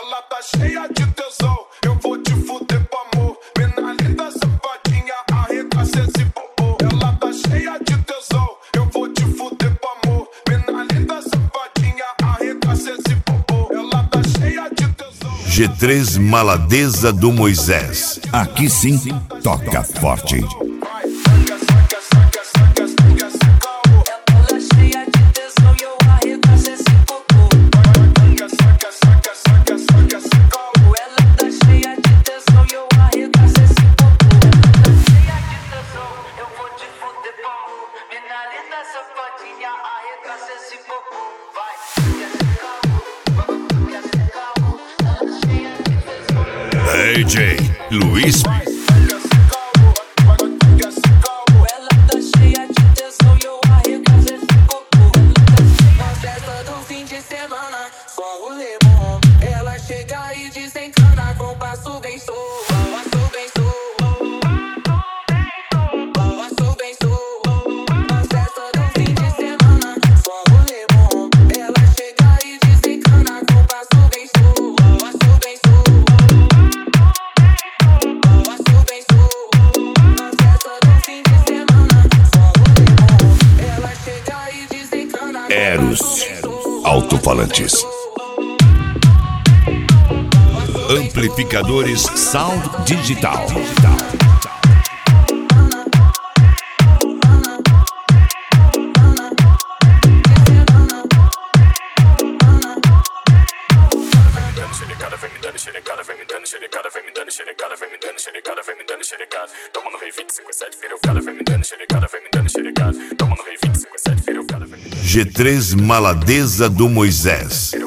Ela tá cheia de tesão, eu vou te fuder pro amor. Mina linda, safadinha, arregaça esse popô. Ela tá cheia de tesão, eu vou te fuder pro amor. Mina linda, safadinha, arregaça esse popô. Ela tá cheia de tesão. G3 Maladeza do Moisés. Aqui sim, toca forte. DJ Luiz. Ela chega e desencana com passo bem solto. Eros Alto-falantes, amplificadores Sound Digital. G3 Maladeza do Moisés.